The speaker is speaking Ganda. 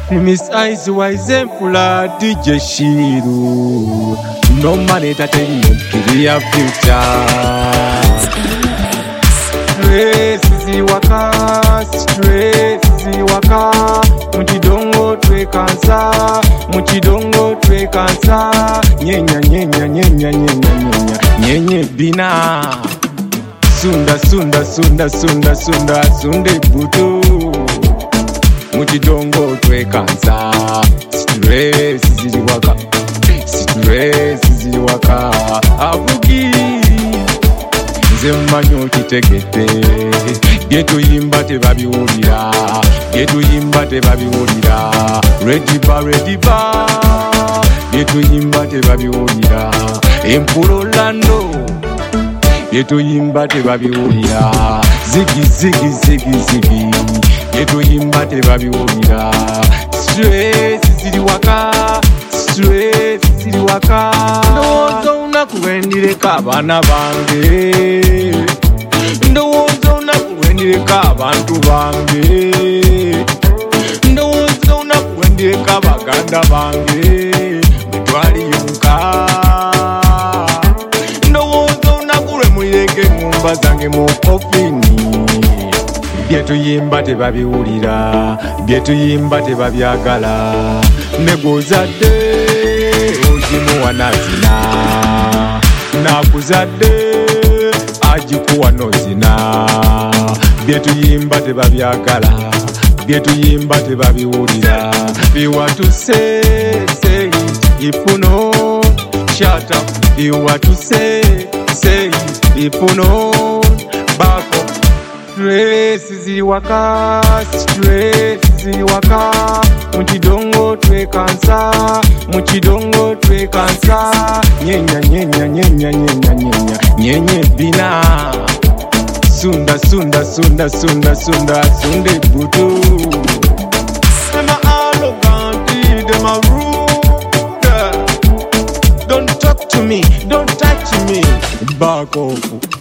Miss Eyes Wise Empula DJ Shiru. No man entertainment, clear future. Stress waka. Muchidongo twekansa. Nyenye bina. Sunda sunde buto. Muchidongo twekansa. Stress waka. Abugi. Nze mmanyi okitegedde byetuyimba tebabiwulira rediba byetuyimba tebabiwulira empulolando byetuyimba tebabiwulira zigi byetuyimba tebabiwulira stress ziri waka ndowooza olunaku lwendireka abaana bange ndowooza olunaku lwendireka abantu bange ndowooza olunaku lwendireka baganda bange bwetwaliyonka ndowooza olunaku lwemulireka eŋŋumba zange mu kofini byetuyimba tebabiwulira byetuyimba tebabyagala negozadde ogimuwa nazina nakuzadde agikuwa nozina byetuyimba tebabyagala byetuyimba tebabiwulira biwatuse say ifuno shut up biwatuse say ifuno back up stress ziri waka muchidongo twekansa nyenye bina sunda sunde buto dema arrogant dema rude don't talk to me don't touch me back off